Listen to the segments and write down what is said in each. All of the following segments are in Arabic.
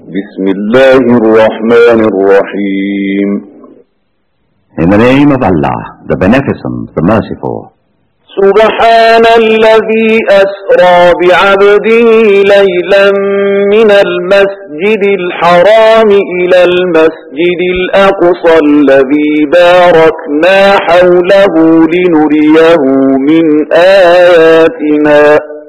بسم الله الرحمن الرحيم. In the name of Allah, the Beneficent, the Merciful. سبحان الذي أسرى بعبده ليلا من المسجد الحرام إلى المسجد الأقصى الذي باركنا حوله لنريه من آياتنا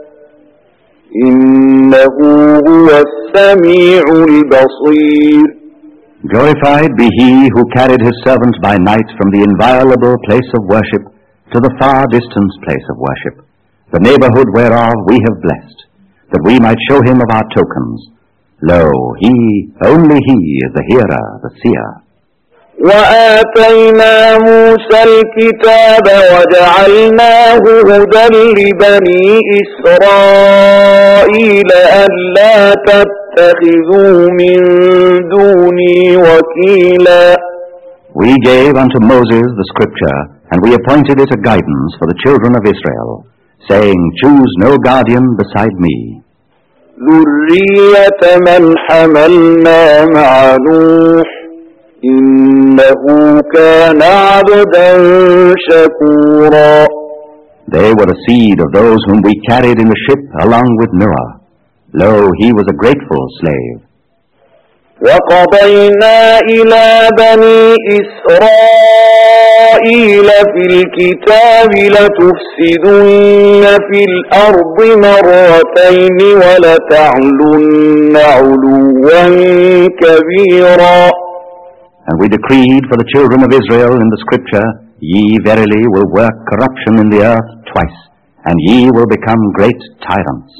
إنه هو السميع البصير. Glorified be He who carried His servant by night from the inviolable place of worship to the far distant place of worship, the neighborhood whereof we have blessed, that we might show Him of our tokens. Lo, He, only He is the hearer, the seer. وآتينا موسى الكتاب وجعلناه هدى لبني إسرائيل ألا تتخذوا من دوني وكيلا. We gave unto Moses the scripture, and we appointed it a guidance for the children of Israel, saying, Choose no guardian beside me. ذرية من حملنا مع نوح إنه كان عبدا شكورا. They were the seed of those whom we carried in the ship along with Noah. Lo, he was a grateful slave. وقضينا إلى بني إسرائيل في الكتاب لتفسدن في الأرض مرتين ولتعلن علوا كبيرا. And we decreed for the children of Israel in the scripture, Ye verily will work corruption in the earth twice, and ye will become great tyrants.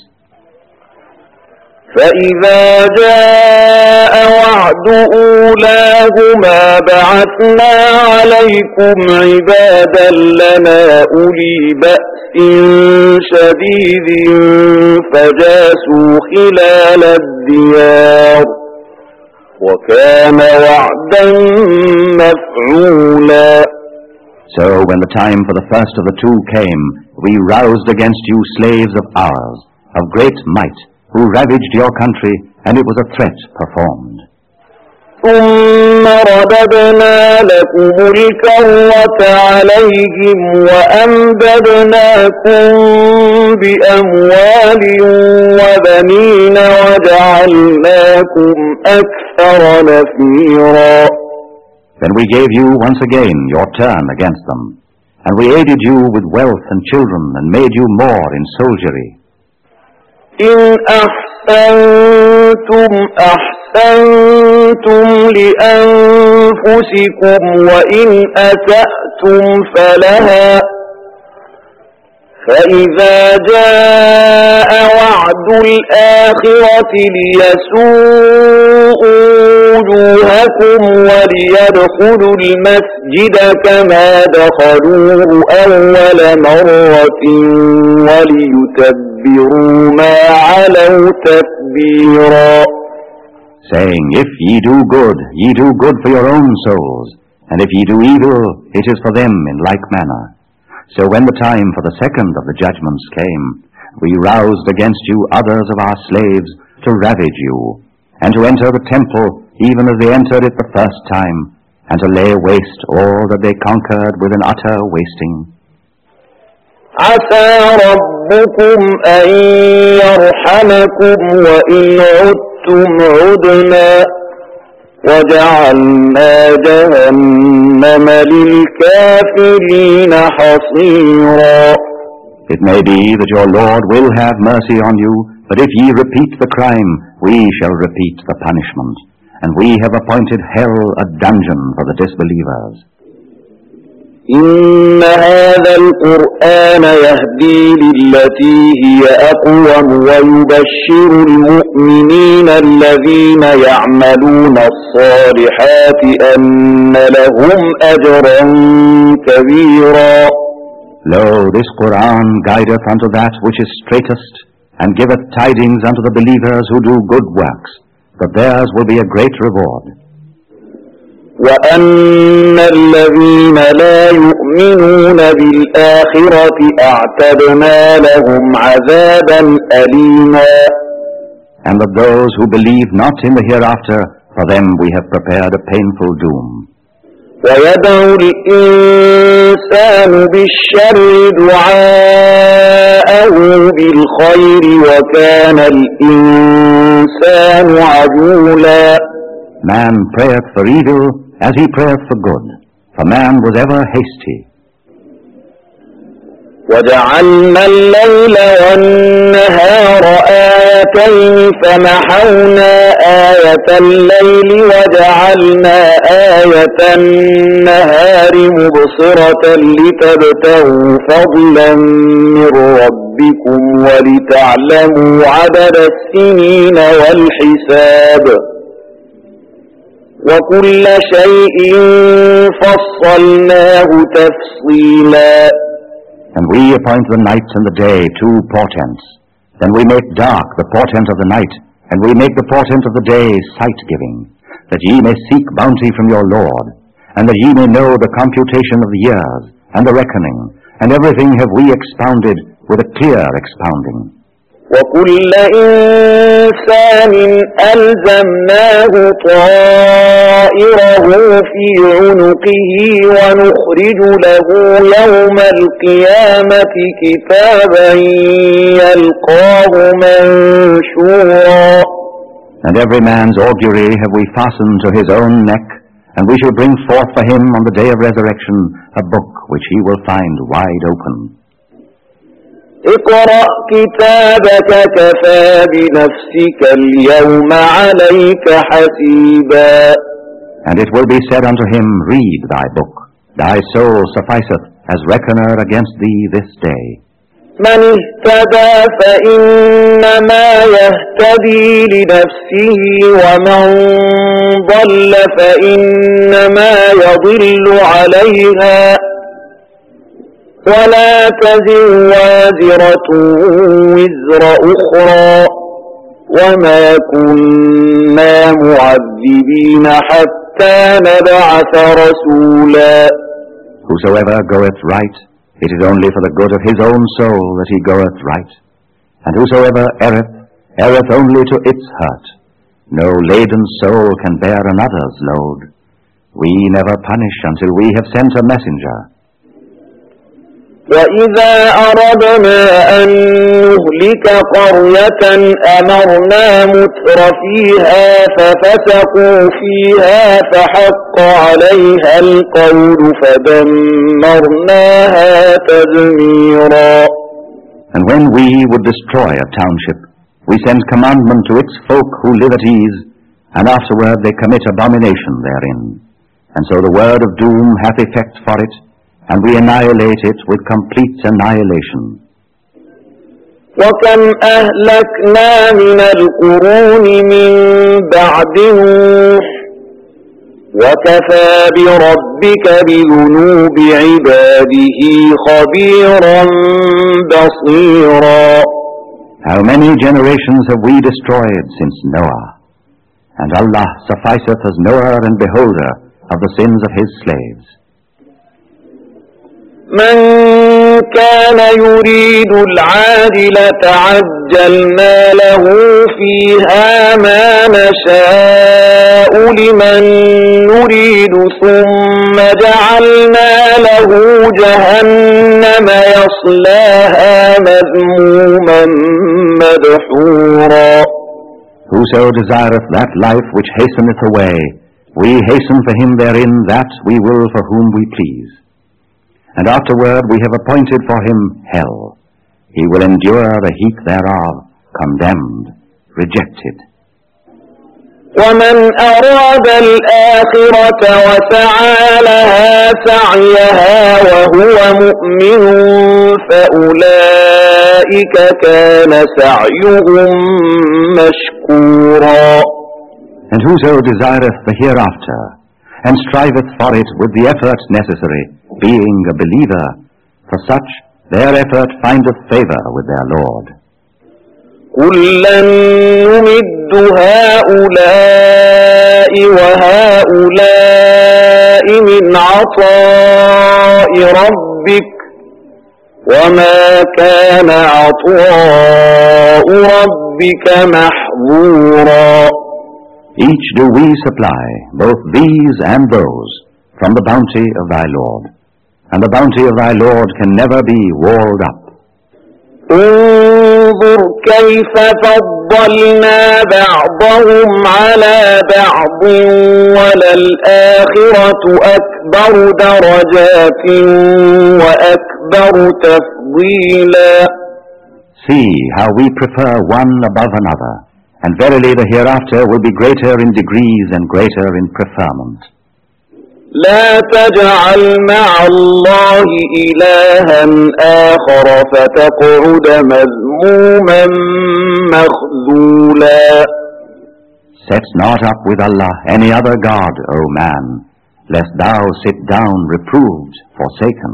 فإذا جاء وعد أولاهما بعثنا عليكم عبادا لنا أولي بأس شديد فجاسوا خلال الديار وكان وعدا مفعولا. So when the time for the first of the two came, we roused against you slaves of ours, of great might, who ravaged your country, and it was a threat performed. ثم رددنا لكم الكرة عليهم وأمددناكم بأموال وبنين وجعلناكم أكثر نفيرا. Then we gave you once again your turn against them, and we aided you with wealth and children, and made you more in soldiery. إن أحسنتم أحسنتم لأنفسكم وإن أسأتم فلها فإذا جاء وعد الآخرة ليسوءوا وجوهكم وليدخلوا المسجد كما دخلوه أول مرة وليتبروا ما علوا تتبيرا. Saying, If ye do good for your own souls, and if ye do evil, it is for them in like manner. So when the time for the second of the judgments came, we roused against you others of our slaves to ravage you, and to enter the temple even as they entered it the first time, and to lay waste all that they conquered with an utter wasting. عسى ربكم أن يرحمكم وإن عدتم عدنا وجعلنا جهنم للكافرين حصيرا. It may be that your Lord will have mercy on you, but if ye repeat the crime, we shall repeat the punishment. And we have appointed hell a dungeon for the disbelievers. إن هذا القرآن يهدي للتي هي أقوم ويبشر المؤمنين الذين يعملون الصالحات أن لهم أجرا كبيرا. Lo, this Quran guideth unto that which is straightest, and giveth tidings unto the believers who do good works, that theirs will be a great reward. وأن الذين لا يؤمنون بالآخرة أعتدنا لهم عذابا أليما. and that those who believe not in the hereafter, for them we have prepared a painful doom. ويدعو الإنسان بالشر دعاءه بالخير وكان الإنسان عجولا. Man prayeth for evil as he prayeth for good, for man was ever hasty. وجعلنا الليل والنهار آيتين فمحونا آية الليل وجعلنا آية النهار مبصرة لتبتغوا فضلا من ربكم ولتعلموا عدد السنين والحساب وكل شيء فصلناه تفصيلا. And we appoint the night and the day two portents. Then we make dark the portent of the night, and we make the portent of the day sight-giving, that ye may seek bounty from your Lord, and that ye may know the computation of the years, and the reckoning, and everything have we expounded with a clear expounding. وكل إنسان ألزمناه طائره في عنقه ونخرج له يوم القيامة كتابا يلقاه منشورا. And every man's augury have we fastened to his own neck, and we shall bring forth for him on the day of resurrection a book which he will find wide open. اقرأ كتابك كفى بنفسك اليوم عليك حسيبا. And it will be said unto him, Read thy book. Thy soul sufficeth as reckoner against thee this day. من اهتدى فإنما يهتدي لنفسه ومن ضل فإنما يضل عليها ولا تزر وازرة وزر أخرى وما كنا معذبين حتى نبعث رسولا. Whosoever goeth right, it is only for the good of his own soul that he goeth right. And whosoever erreth, erreth only to its hurt. No laden soul can bear another's load. We never punish until we have sent a messenger. وَإِذَا أَرَدْنَا أَن نُّهْلِكَ قَرْيَةً أَمَرْنَا مُتْرَ فِيهَا فَفَسَقُوا فِيهَا فَحَقَّ عَلَيْهَا الْقَوْلُ فَدَمَّرْنَاهَا تَدْمِيرًا. And when we would destroy a township, we send commandment to its folk who live at ease, and afterward they commit abomination therein. And so the word of doom hath effect for it, and we annihilate it with complete annihilation. وَكَمْ أَهْلَكْنَا مِنَ الْقُرُونِ مِنْ بَعْدِ نُوحٍ وَكَفَى بِرَبِّكَ بِذُنُوبِ عِبَادِهِ خَبِيرًا بَصِيرًا. How many generations have we destroyed since Noah? And Allah sufficeth as knower and beholder of the sins of his slaves. من كان يريد العاجلة عجلنا له فيها ما نشاء لمن نريد ثم جعلنا له جهنم يصلاها مذموما مدحورا. Whoso desireth that life which hasteneth away, we hasten for him therein that we will for whom we please. And afterward we have appointed for him hell. He will endure the heat thereof, condemned, rejected. وَمَنْ أَرَادَ الْآخِرَةَ وَسَعَى لَهَا سَعْيَهَا وَهُوَ مُؤْمِنٌ فَأُولَئِكَ كَانَ سَعْيُهُمْ مَشْكُورًا. And whoso desireth the hereafter, and striveth for it with the effort necessary, being a believer, for such their effort findeth favor with their Lord. كُلًّا نُّمِدُّ هَٰؤُلَاءِ وَهَٰؤُلَاءِ مِنْ عَطَاءِ رَبِّكَ وَمَا كَانَ عَطَاءُ رَبِّكَ مَحْظُورًا. محظورا. Each do we supply, both these and those, from the bounty of thy Lord. And the bounty of thy Lord can never be walled up. انظر كيف فضلنا بعضهم على بعض وللآخرة أكبر درجات وأكبر تفضيلا. See how we prefer one above another, and verily the hereafter will be greater in degrees and greater in preferment. لا تجعل مع الله إلها آخر فتقعد مذموما مخذولا. Set not up with Allah any other God, O man, lest thou sit down reproved, forsaken.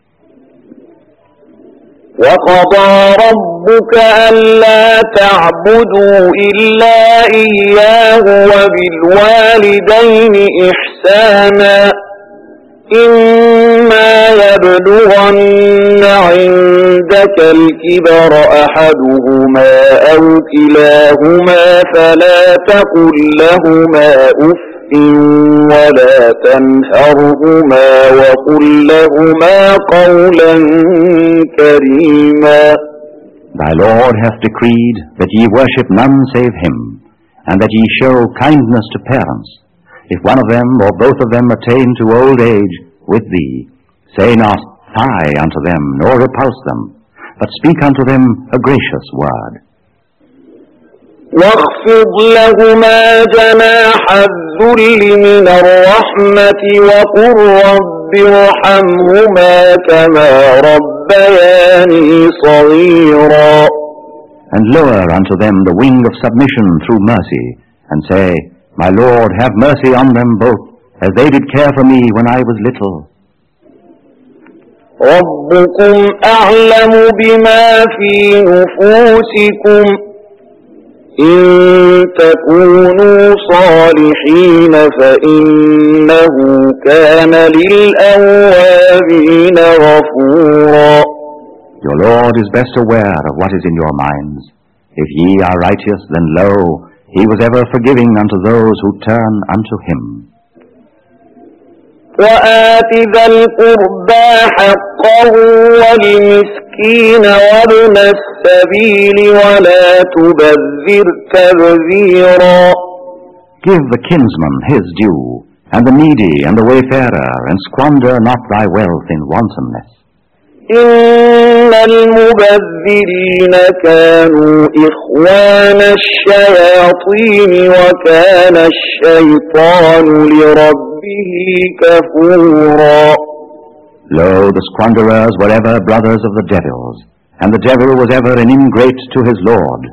وقضى ربك ألا تعبدوا إلا إياه وبالوالدين إحسانا إما يبلغن عندك الكبر أحدهما أو كلاهما فلا تقل لهما أف ولا تنهرهما وقل لهما قولا كريما. Thy Lord hath decreed that ye worship none save Him, and that ye show kindness to parents. If one of them or both of them attain to old age with thee, say not, fie unto them, nor repulse them, but speak unto them a gracious word. واخفض لهما جناح الذل من الرحمة وقل رب ارحمهما كما ربياني صغيرا. And lower unto them the wing of submission through mercy, and say, My Lord, have mercy on them both, as they did care for me when I was little. ربكم أعلم بما في نفوسكم إن تكونوا صالحين فإنه كان للأوابين غفورا. Your Lord is best aware of what is in your minds. If ye are righteous, then lo, He was ever forgiving unto those who turn unto Him. وآت ذا القربى حقه والمسكين وابن السبيل ولا تبذر تبذيرا. Give the kinsman his due, and the needy and the wayfarer, and squander not thy wealth in wantonness. إن المبذرين كانوا إخوان الشياطين وكان الشيطان لربه كفورا. Lo, the squanderers were ever brothers of the devils, and the devil was ever an ingrate to his Lord.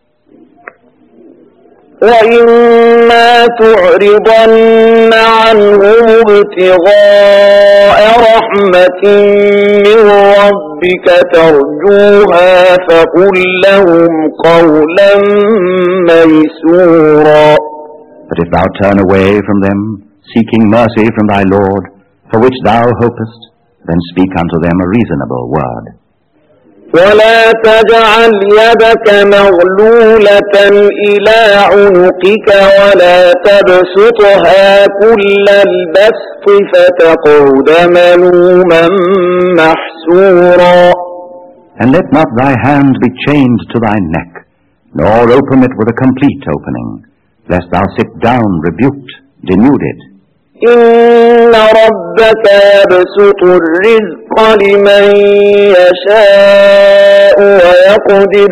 وَإِمَّا تُعْرِضَنَّ عَنْهُمُ ابْتِغَاءَ رَحْمَةٍ مِّن رَّبِّكَ تَرْجُوهَا فَقُل لَّهُمْ قَوْلًا مَّيْسُورًا. But if thou turn away from them, seeking mercy from thy Lord, for which thou hopest, then speak unto them a reasonable word. ولا تجعل يدك مغلولة إلى عنقك ولا تبسطها كل البسط فتقعد ملوما محسورا. And let not thy hand be chained to thy neck, nor open it with a complete opening, lest thou sit down rebuked, denuded. إن ربك يبسط الرزق لمن يشاء ويقدر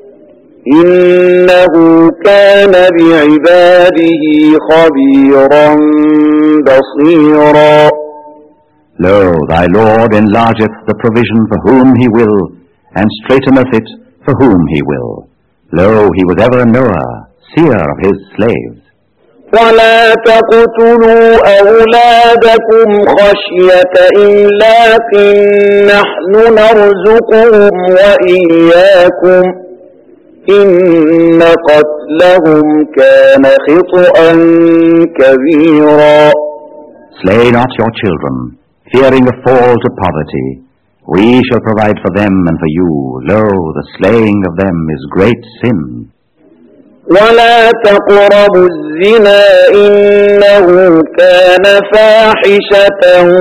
إنه كان بعباده خبيرا بصيرا. Lo, thy Lord enlargeth the provision for whom He will, and straighteneth it for whom He will. Lo, He was ever a knower, seer of His slaves. ولا تقتلوا أولادكم خشية إملاق نحن نرزقهم وإياكم إن قتلهم كان خطأ كبيرا. Slay not your children, fearing a fall to poverty. We shall provide for them and for you. Lo, the slaying of them is great sin. ولا تقربوا الزنا إنه كان فاحشة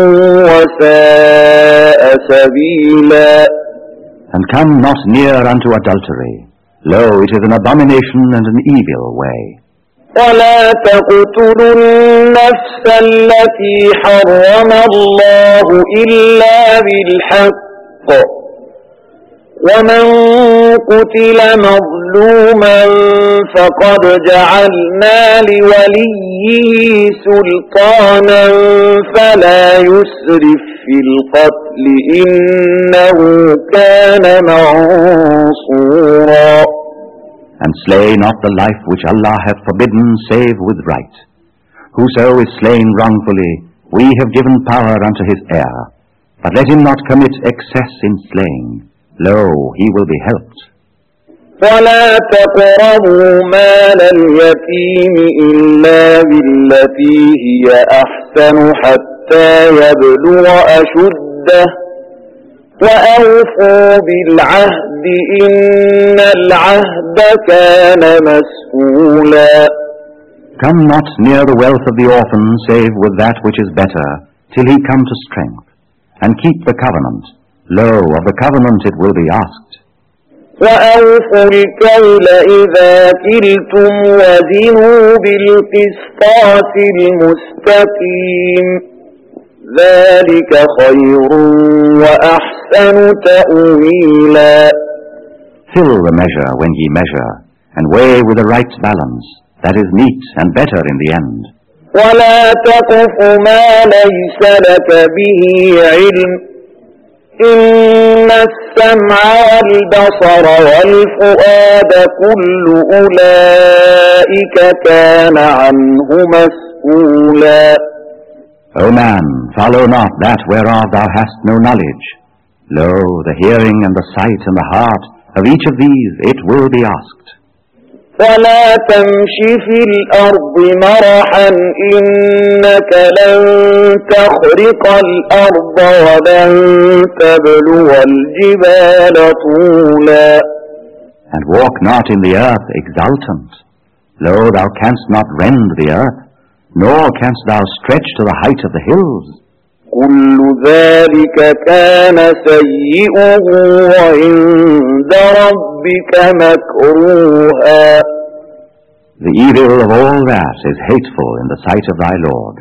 وساء سبيلا. And come not near unto adultery. Lo, it is an abomination and an evil way. ولا تقتلوا النفس التي حرم الله إلا بالحق ومن قتل مظلوما فقد جعلنا لوليه سلطانا فلا يسرف في القتل إنه كان منصورا. And slay not the life which Allah hath forbidden save with right. Whoso is slain wrongfully, we have given power unto his heir. But let him not commit excess in slaying. Lo, he will be helped. ولا تقربوا مال اليتيم إلا بالتي هي أحسن حتى يبلغ أشده وأوفوا بالعهد إن العهد كان مسؤولا. Come not near the wealth of the orphan save with that which is better till he come to strength. And keep the covenant. Lo, of the covenant it will be asked. وأوفوا الكيل إذا كلتم وزنوا بالقسطاس المستقيم ذلك خير وأحسن تأويلا. Fill the measure when ye measure, and weigh with the right balance. That is meet and better in the end. ولا تقف ما ليس لك به علم إن السمع والبصر والفؤاد كل أولئك كان عنه مسؤولا. O man, follow not that whereof thou hast no knowledge. Lo, the hearing and the sight and the heart, of each of these it will be asked. ولا تمش في الأرض مرحا إنك لن تخرق الأرض ولن تبلغ الجبال طولا. And walk not in the earth exultant. Lo, thou canst not rend the earth, nor canst thou stretch to the height of the hills. كل ذلك كان سيئه عند ربك مكروها. The evil of all that is hateful in the sight of thy Lord.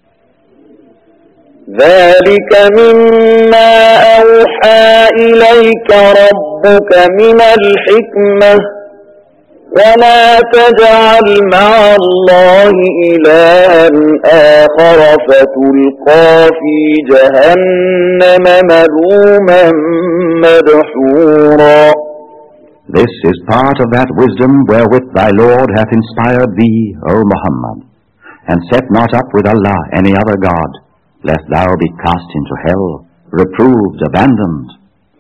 ذلك مما أوحى إليك ربك من الحكمة ولا تجعل مع الله إلها آخر فتلقى في جهنم ملوما مدحورا. This is part of that wisdom wherewith thy Lord hath inspired thee, O Muhammad, and set not up with Allah any other God, lest thou be cast into hell, reproved, abandoned.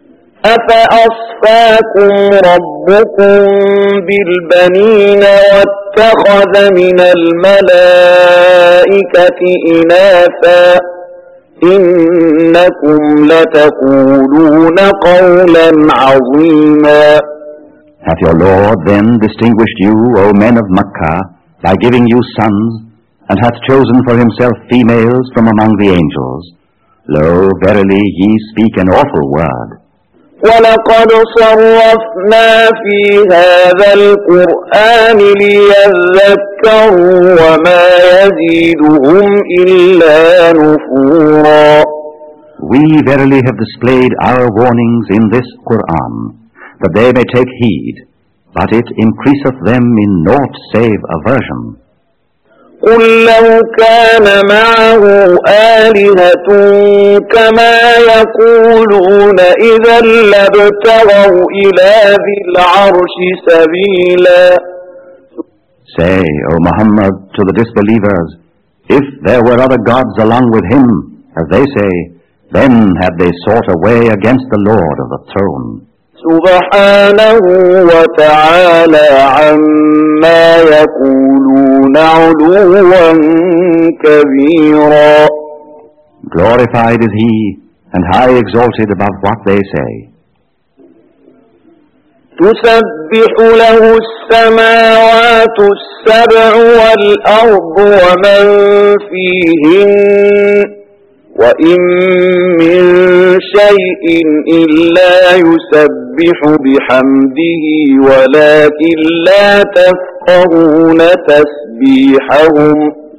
أفأصفاكم ربكم بالبنين واتخذ من الملائكة إناثا إنكم لتقولون قولا عظيما. Hath your Lord then distinguished you, O men of Makkah, by giving you sons, and hath chosen for himself females from among the angels? Lo, verily ye speak an awful word. ولقد صرفنا في هذا القرآن ليذكروا وما يزيدهم إلا نفورا. We verily have displayed our warnings in this Qur'an, that they may take heed, but it increaseth them in naught save aversion. قل لو كان معه آلهة كما يقولون إذا لابتغوا إلى ذي العرش سبيلا. Say, O Muhammad, to the disbelievers, if there were other gods along with him, as they say, then had they sought a way against the Lord of the throne. سبحانه وتعالى عما يقولون علوا كبيرا. Glorified is he, and high exalted above what they say. تسبح له السماوات السبع والأرض ومن فيهن وإن من شيء إلا يسبح بحمده ولكن لا تفقهون تسبيحهم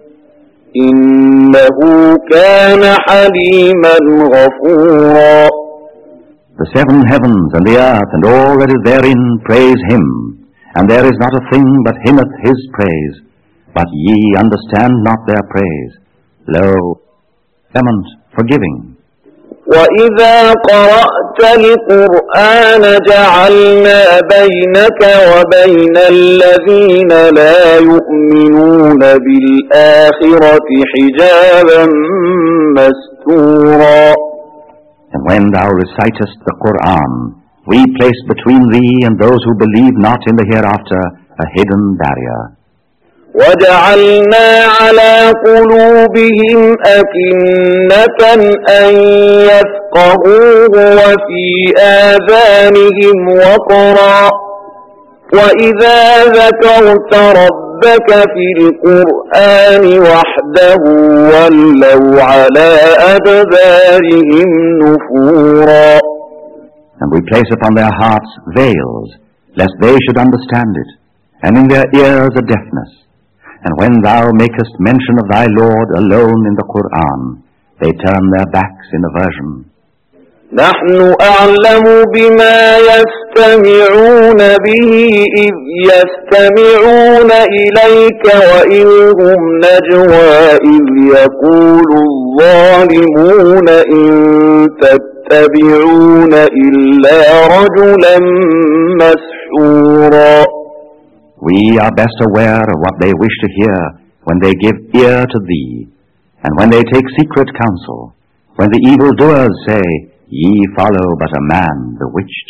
إنه كان حليما غفورا. The seven heavens and the earth and all that is therein praise him, and there is not a thing but hymneth his praise, but ye understand not their praise. Lo, clement, forgiving. وَإِذَا قَرَأْتَ الْقُرْآنَ جَعَلْنَا بَيْنَكَ وَبَيْنَ الَّذِينَ لَا يُؤْمِنُونَ بِالْآخِرَةِ حِجَابًا مَسْتُورًا. And when thou recitest the Qur'an, we place between thee and those who believe not in the hereafter a hidden barrier. وَجَعَلْنَا عَلَى قُلُوبِهِمْ أَكِنَّةً أَن يَفْقَهُوهُ وَفِي آذَانِهِمْ وَقْرًا وَإِذَا ذَكَرْتَ رَبَّكَ فِي الْقُرْآنِ وَحْدَهُ وَلَّوْا عَلَى أَدْبَارِهِمْ نُفُورًا. And we place upon their hearts veils, lest they should understand it, and in their ears a deafness. And when thou makest mention of thy Lord alone in the Qur'an, they turn their backs in aversion. نحن أعلم بما يستمعون به إذ يستمعون إليك وإذ هم نجوى إذ يقول الظالمون إن تتبعون إلا رجلا مسحورا. We are best aware of what they wish to hear when they give ear to thee, and when they take secret counsel, when the evildoers say, Ye follow but a man bewitched.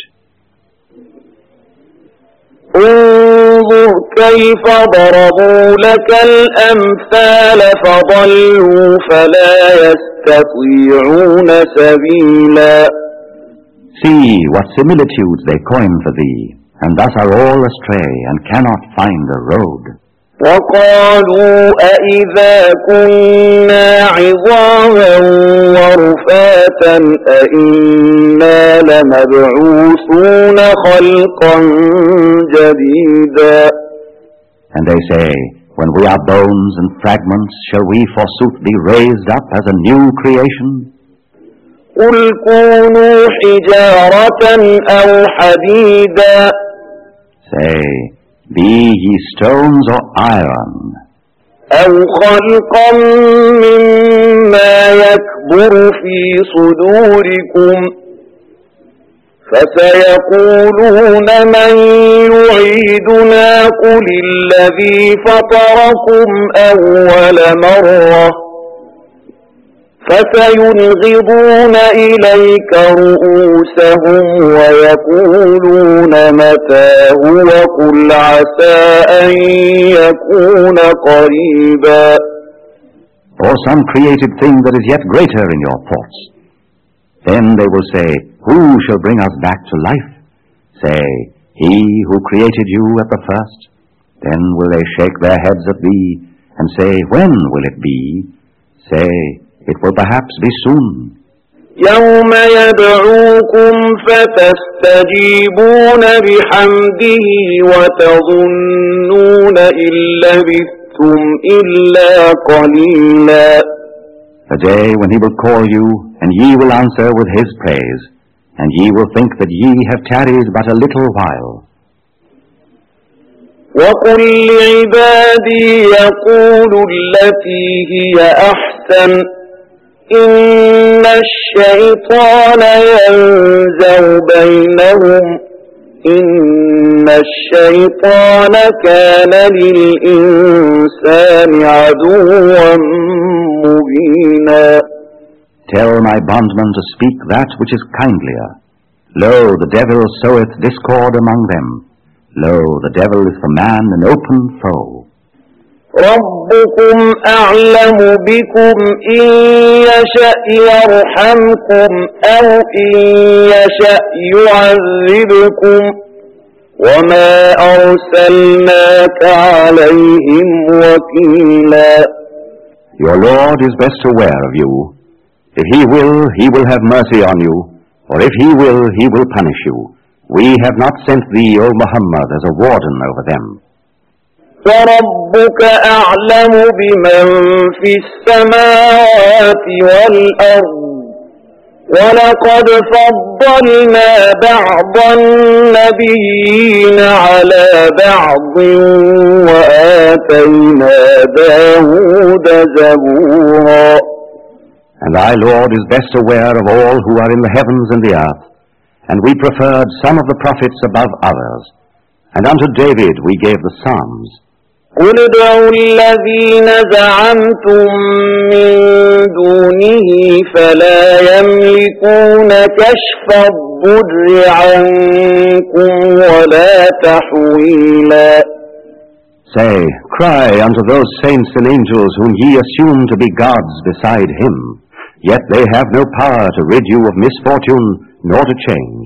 انظر كيف ضربوا لك الأمثال فضلوا فلا يستطيعون سبيلا. See what similitudes they coin for thee, and thus are all astray and cannot find a road. وقالوا أئذا كنا عظاما ورفاتا أئنا لمبعوثون خلقا جديدا. And they say, when we are bones and fragments, shall we forsooth be raised up as a new creation? قل كونوا حجارة أو حديدا. Say, be ye stones or iron, أو خلقا مما يكبر في صدوركم فسيقولون من يعيدنا قل الذي فطركم أول مرة فسينغضون إليك رؤوسهم ويقولون متاه وقل عسى أن يكون قريبا. or some created thing that is yet greater in your thoughts. Then they will say, Who shall bring us back to life? Say, He who created you at the first. Then will they shake their heads at thee and say, When will it be? Say, It will perhaps be soon. يوم يدعوكم فتستجيبون بحمده وتظنون إن لبثتم إلا قليلا. The day when he will call you, and ye will answer with his praise, and ye will think that ye have tarried but a little while. وقل لعبادي يقولوا التي هي أحسن إن الشيطان ينزغ بينهم إن الشيطان كان للإنسان عدوا مبينا. Tell my bondman to speak that which is kindlier. Lo, the devil soweth discord among them. Lo, the devil is for man an open foe. ربكم أعلم بكم إن يشأ يرحمكم أو إن يشأ يعذبكم وما أرسلناك عليهم وكيلا. Your Lord is best aware of you. If He will have mercy on you, or if He will punish you. We have not sent thee, O Muhammad, as a warden over them. وَرَبُّكَ أَعْلَمُ بِمَنْ فِي السَّمَاوَاتِ وَالْأَرْضِ وَلَقَدْ فَضَّلْنَا بَعْضَ النَّبِيِّينَ عَلَى بَعْضٍ وَآتَيْنَا دَاوُودَ زَبُورًا. And thy Lord is best aware of all who are in the heavens and the earth, and we preferred some of the prophets above others, and unto David we gave the Psalms. قُلِ ادْعُوا الَّذِينَ زَعَمْتُم مِّن دُونِهِ فَلَا يَمْلِكُونَ كَشْفَ الضُّرِّ عَنكُمْ وَلَا تَحْوِيلًا. Say, cry unto those saints and angels whom ye assume to be gods beside Him, yet they have no power to rid you of misfortune nor to change.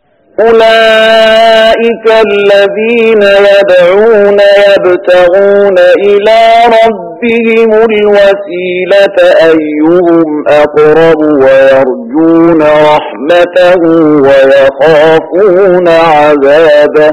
أولئك الذين يدعون يبتغون إلى ربهم الوسيلة أيهم أقرب ويرجون رحمته ويخافون عذابه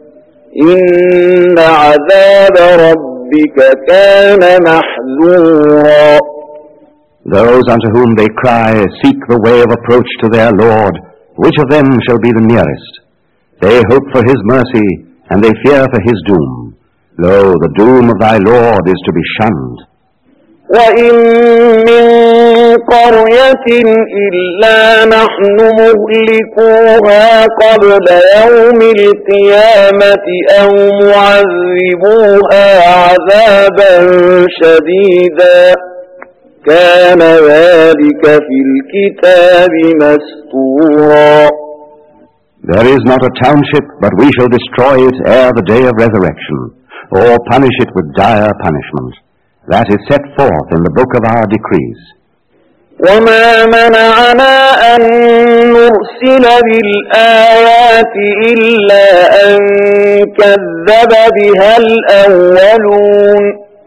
إن عذاب ربك كان محذورا. Those unto whom they cry seek the way of approach to their Lord. Which of them shall be the nearest? They hope for His mercy, and they fear for His doom. Lo, the doom of thy Lord is to be shunned. وَإِن مِّن قَرْيَةٍ إِلَّا نَحْنُ مُهْلِكُوهَا قَبْلَ يَوْمِ الْقِيَامَةِ أَوْ مُعَذِّبُوهَا عَذَابًا شَدِيدًا كان ذلك في الكتاب مسطورا. There is not a township, but we shall destroy it ere the day of resurrection, or punish it with dire punishment. That is set forth in the book of our decrees. وما منعنا أن نرسل بالآيات إلا أن كذب بها الأولون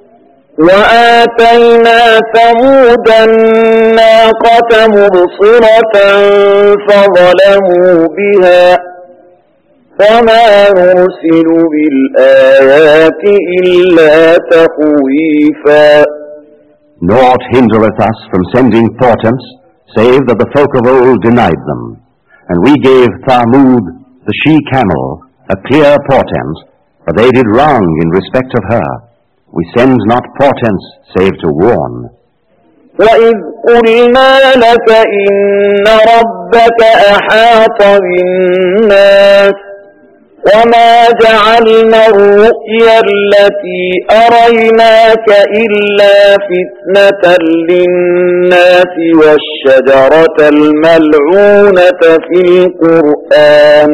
وآتينا ثمود الناقة مبصرة فظلموا بها وما نرسل بالآيات إلا تخويفا. Naught hindereth us from sending portents, save that the folk of old denied them. And we gave Thamud, the she-camel, a clear portent, but they did wrong in respect of her. We send not portents save to warn. وَإِذْ قُلْنَا لَكَ إِنَّ رَبَّكَ أَحَاطَ بِالنَّاسِ وَمَا جَعَلْنَا الرُّؤْيَا الَّتِي أَرَيْنَاكَ إِلَّا فِتْنَةً لِلنَّاسِ وَالشَّجَرَةَ الْمَلْعُونَةَ فِي الْقُرْآنِ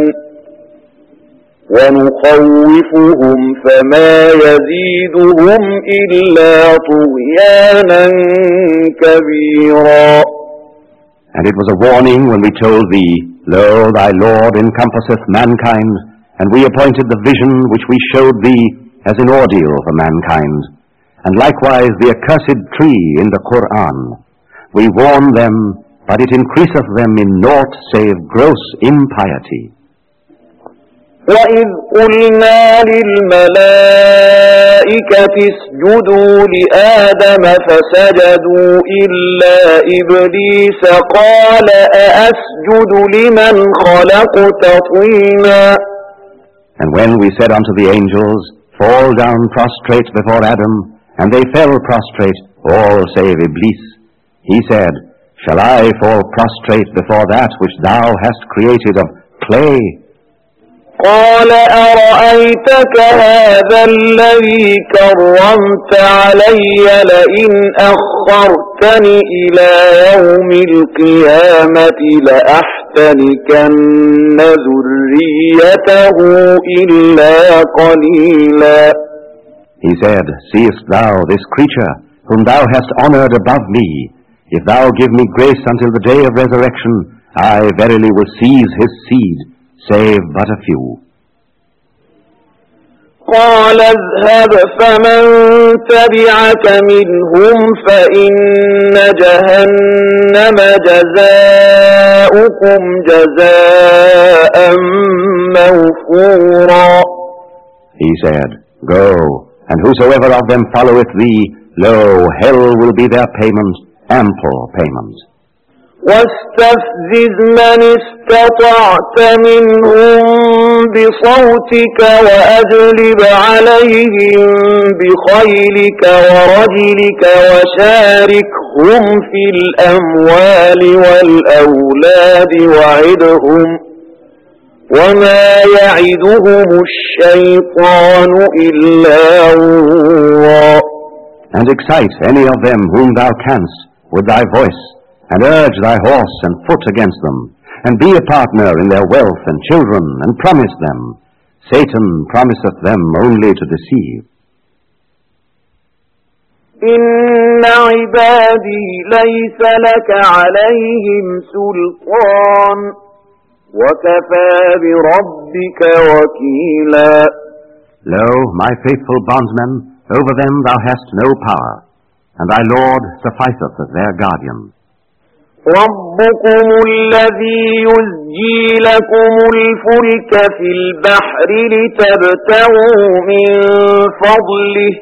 ونخوفهم فما يزيدهم إلا طغيانا كبيرا. And it was a warning when we told thee, Lo, thy Lord encompasseth mankind, and we appointed the vision which we showed thee as an ordeal for mankind, and likewise the accursed tree in the Qur'an. We warn them, but it increaseth them in naught save gross impiety. وَإِذْ قُلْنَا لِلْمَلَائِكَةِ اسْجُدُوا لِآدَمَ فَسَجَدُوا إِلَّا إِبْلِيسَ قَالَ أَأَسْجُدُ لِمَنْ خَلَقْتَ طِينًا. And when we said unto the angels, Fall down prostrate before Adam, and they fell prostrate, all save Iblis, he said, Shall I fall prostrate before that which thou hast created of clay? قال أرأيتك هذا الذي كرمت علي لئن أخرتني إلى يوم القيامة لأحتنكن ذريته إلا قليلا. He said, Seest thou this creature, whom thou hast honored above me? If thou give me grace until the day of resurrection, I verily will seize his seed, save but a few. قال اذهب فمن تبعك منهم فإن جهنم جزاؤكم جزاء موفورا. He said, Go, and whosoever of them followeth thee, lo, hell will be their payment, ample payment. واستفزز من استطعت منهم بصوتك وأجلب عليهم بخيلك ورجلك وشاركهم في الأموال والأولاد وعدهم وما يعدهم الشيطان إلا غرورا. And excite any of them whom thou canst with thy voice, and urge thy horse and foot against them, and be a partner in their wealth and children, and promise them. Satan promiseth them only to deceive. إن عبادي ليس لك عليهم سلطان وكفى بربك وكيلا. Lo, my faithful bondsmen, over them thou hast no power, and thy Lord sufficeth as their guardian. ربكم الذي يزجي لكم الفلك في البحر لتبتغوا من فضله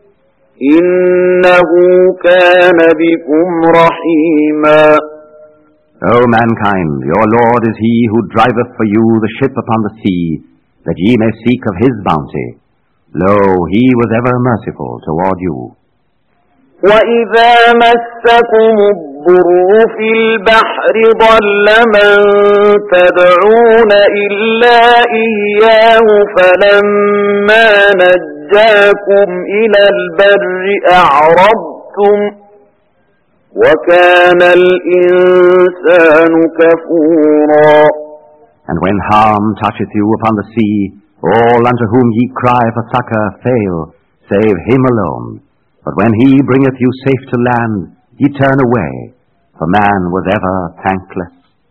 إنه كان بكم رحيما. O mankind, your Lord is he who driveth for you the ship upon the sea, that ye may seek of his bounty. Lo, he was ever merciful toward you. وَإِذَا مَسَّكُمُ الضُّرُّ فِي الْبَحْرِ ضَلَّ مَن تَدْعُونَ إِلَّا إِيَّاهُ فَلَمَّا نَجَّاكُمْ إِلَى الْبَرِّ أَعْرَضْتُمْ وَكَانَ الْإِنسَانُ كَفُورًا. And when harm toucheth you upon the sea, all unto whom ye cry for succor fail, save him alone. But when he bringeth you safe to land, ye turn away, for man was ever thankless.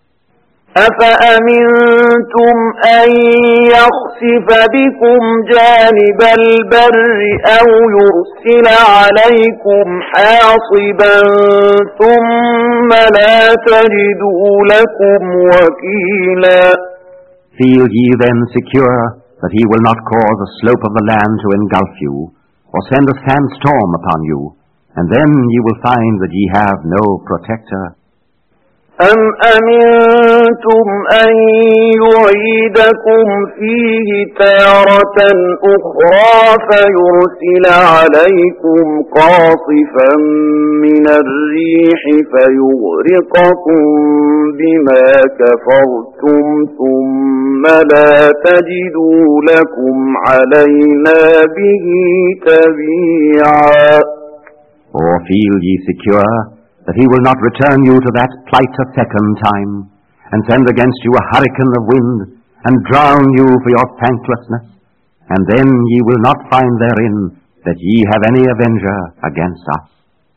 أَفَأَمِنْتُمْ أَنْ يَخْسِفَ بِكُمْ جَانِبَ الْبَرِّ أَوْ يُرْسِلَ عَلَيْكُمْ حَاصِبًا ثُمَّ لَا تَجِدُوا لَكُمْ وَكِيلًا. Feel ye then secure that he will not cause a slope of the land to engulf you, or send a sandstorm upon you, and then ye will find that ye have no protector. أَمْ أَمِنْتُمْ أَنْ يُعِيدَكُمْ فِيهِ تَارَةً أُخْرَى فَيُرْسِلَ عَلَيْكُمْ قَاصِفًا مِنَ الرِّيحِ فَيُغْرِقَكُمْ بِمَا كَفَرْتُمْ ثُمَّ لَا تَجِدُوا لَكُمْ عَلَيْنَا بِهِ تَبِيعًا. Or feel ye secure that he will not return you to that plight a second time, and send against you a hurricane of wind, and drown you for your thanklessness, and then ye will not find therein that ye have any avenger against us.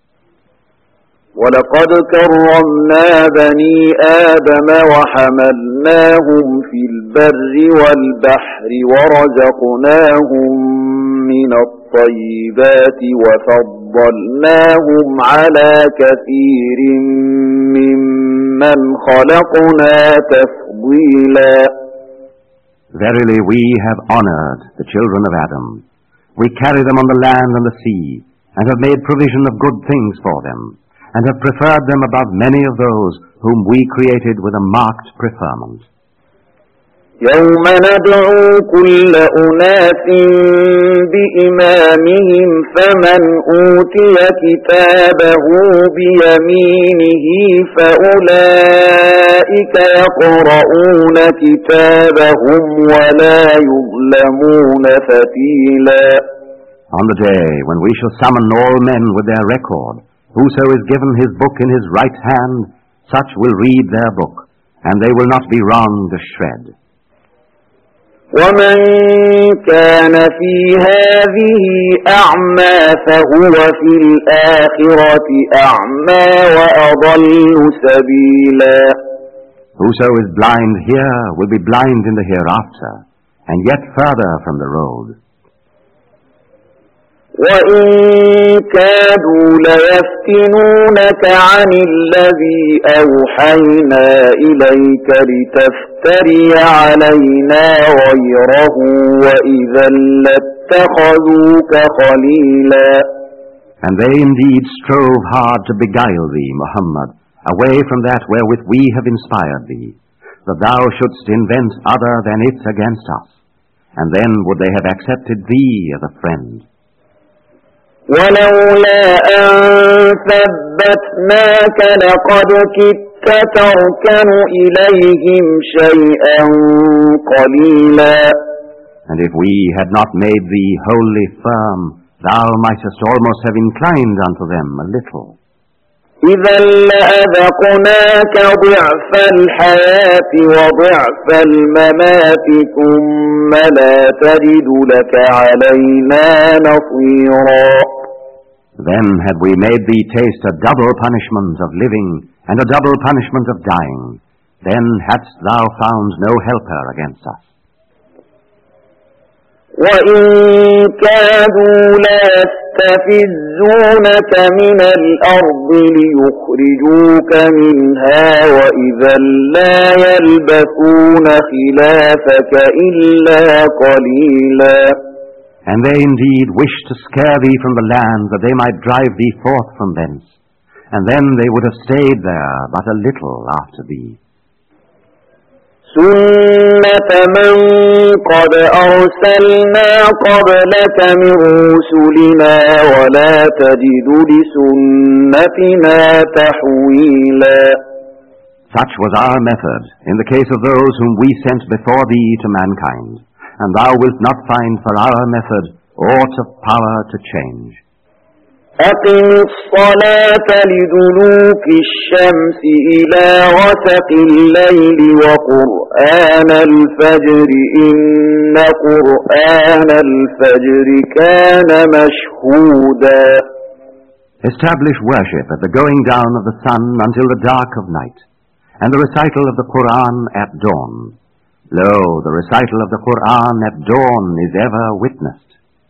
وَلَقَدْ كَرَّمْنَا بَنِي آدَمَ وَحَمَلْنَاهُمْ فِي الْبَرِّ وَالْبَحْرِ وَرَزَقْنَاهُمْ مِنَ الطَّيِّبَاتِ وَفَضَّلْنَاهُمْ عَلَى كَثِيرٍ مِّمَّنْ خَلَقْنَا تَفْضِيلًا. Verily we have honored the children of Adam. We carry them on the land and the sea, and have made provision of good things for them, and have preferred them above many of those whom we created with a marked preferment. يَوْمَ نَدْعُو كُلَّ أُنَاسٍ بِإِمَامِهِمْ فَمَنْ أُوتِيَ كِتَابَهُ بِيَمِينِهِ فَأُولَئِكَ يَقْرَؤُونَ كِتَابَهُمْ وَلَا يُظْلَمُونَ فَتِيلًا. On the day when we shall summon all men with their record, whoso is given his book in his right hand, such will read their book, and they will not be wronged a shred. وَمَنْ كَانَ فِي هَذِهِ أَعْمَى فَهُوَ فِي الْآخِرَةِ أَعْمَى وَأَضَلُّ سَبِيلًا. Whoso is blind here will be blind in the hereafter, and yet further from the road. وإن كادوا ليفتنونك عن الذي أوحينا إليك لتفتري علينا غيره وإذا لاتخذوك خليلا. And they indeed strove hard to beguile thee, Muhammad, away from that wherewith we have inspired thee, that thou shouldst invent other than it against us, and then would they have accepted thee as a friend. ولولا أن ثبتناك لقد كدت تركن إليهم شيئا قليلا. And if we had not made thee wholly firm, thou mightest almost have inclined unto them a little. إذا لأذقناك ضعف الحياة وضعف الممات ثم لا تجد لك علينا نصيرا. Then had we made thee taste a double punishment of living and a double punishment of dying, then hadst thou found no helper against us. وإن كادوا ليستفزونك من الأرض ليخرجوك منها وإذا لا يلبثون خلافك إلا قليلا. And they indeed wished to scare thee from the land that they might drive thee forth from thence, and then they would have stayed there but a little after thee. سنة من قد أرسلنا قبلك من رسلنا ولا تجد لسنتنا تحويلا. Such was our method in the case of those whom we sent before thee to mankind, and thou wilt not find for our method aught of power to change. أقم الصلاة لدلوك الشمس إلى غسق الليل وقرآن الفجر إن قرآن الفجر كان مشهودا. Establish worship at the going down of the sun until the dark of night, and the recital of the Qur'an at dawn. Lo, the recital of the Qur'an at dawn is ever witnessed.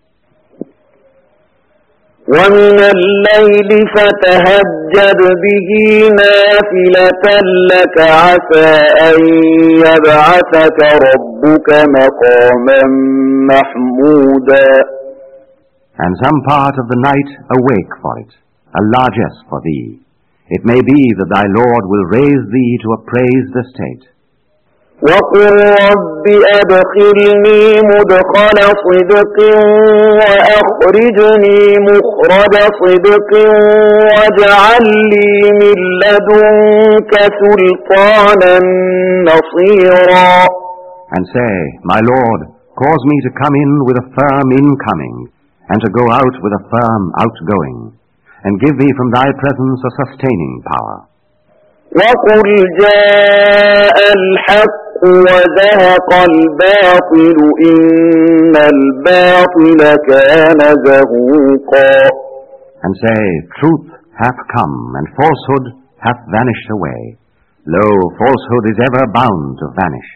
ومن الليل فتهجد به نافلة لك عسى أن يبعثك ربك مقاما محمودا. And some part of the night awake for it, a largesse for thee. It may be that thy Lord will raise thee to a praised estate. وقل رب أدخلني مدخل صدق وأخرجني مخرج صدق واجعل لي من لدنك سلطانا نصيرا. And say, my Lord, cause me to come in with a firm incoming, and to go out with a firm outgoing, and give thee from thy presence a sustaining power. وقل جاء الحق وزهق الباطل إن الباطل كان زهوقا. And say, truth hath come, and falsehood hath vanished away. Lo, falsehood is ever bound to vanish.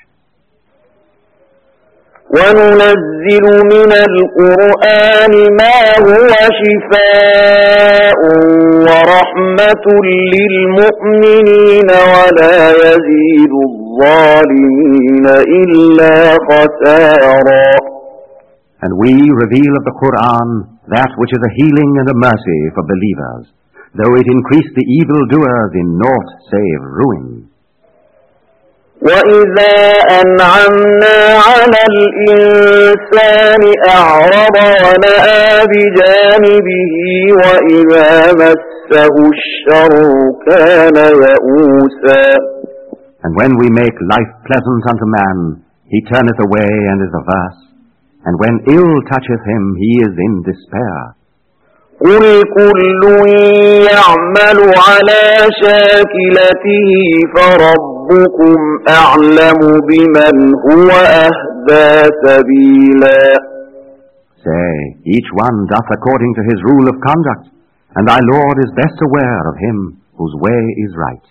وننزل من القرآن ما هو شفاء ورحمة للمؤمنين ولا يزيد الظالمين إلا خسارا. And we reveal of the Qur'an that which is a healing and a mercy for believers, though it increase the evildoers in naught save ruin. وإذا أنعمنا على الإنسان أعرض ونأى بجانبه وإذا مسه الشر كان يئوسا. And when we make life pleasant unto man, he turneth away and is averse, and when ill toucheth him, he is in despair. قل كل يعمل على شاكلته فربكم أعلم بمن هو أهدى سبيلا. Say, each one doth according to his rule of conduct, and thy Lord is best aware of him whose way is right.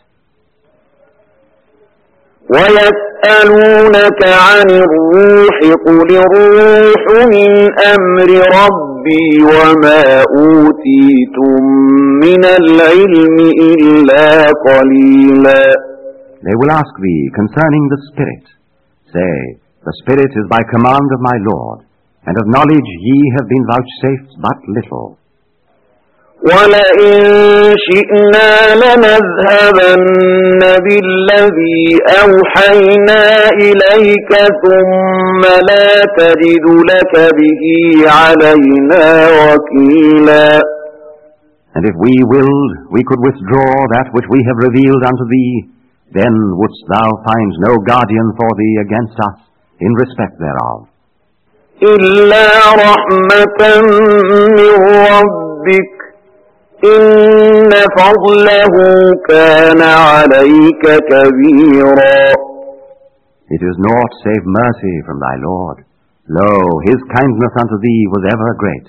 ويسألونك عن الروح قل الروح من أمر ربي ربي وما أوتيتم من العلم إلا قليلا. They will ask thee concerning the Spirit. Say, the Spirit is by command of my Lord, and of knowledge ye have been vouchsafed but little. وَلَئِن شِئْنَا لَنَذْهَبَنَّ بِالَّذِي أَوْحَيْنَا إِلَيْكَ ثُمَّ لَا تَجِدُ لَكَ بِهِ عَلَيْنَا وَكِيلًا. And if we willed, we could withdraw that which we have revealed unto thee, then wouldst thou find no guardian for thee against us in respect thereof. إِلَّا رَحْمَةً مِّن رَّبِّكَ إِنَّ فَضْلَهُ كَانَ عَلَيْكَ كَبِيرًا. It is naught save mercy from thy Lord. Lo, his kindness unto thee was ever great.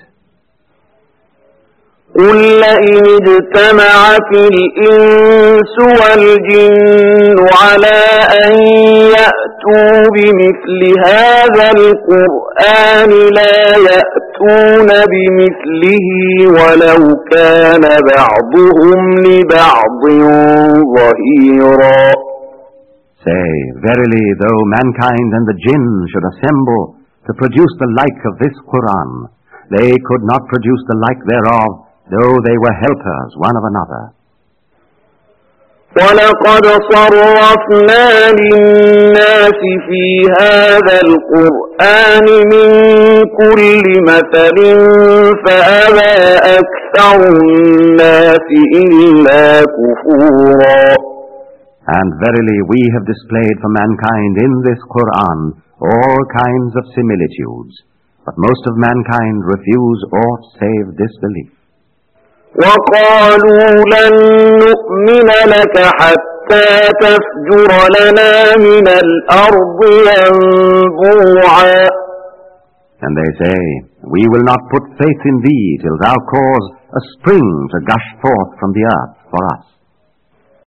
قُل لَّئِنِ اجْتَمَعَتِ الْإِنسُ وَالْجِنُّ عَلَىٰ أَن يَأْتُوا بِمِثْلِ هَٰذَا الْقُرْآنِ لَا يَأْتُونَ بِمِثْلِهِ وَلَوْ كَانَ بَعْضُهُمْ لِبَعْضٍ ظَهِيرًا. Say, verily, though mankind and the jinn should assemble to produce the like of this Quran, they could not produce the like thereof, though they were helpers one of another. وَلَقَدْ صَرَّفْنَا لِلنَّاسِ فِي هَذَا الْقُرْآنِ مِنْ كُلِّ مَثَلٍ فَأَبَى أَكْثَرُ النَّاسِ إِلَّا كُفُورًا. And verily we have displayed for mankind in this Quran all kinds of similitudes, but most of mankind refuse aught save disbelief. وَقَالُوا لَن نُّؤْمِنَ لَكَ حَتَّى تَفْجُرَ لَنَا مِنَ الْأَرْضِ يَنبُوعًا. And they say, we will not put faith in thee till thou cause a spring to gush forth from the earth for us.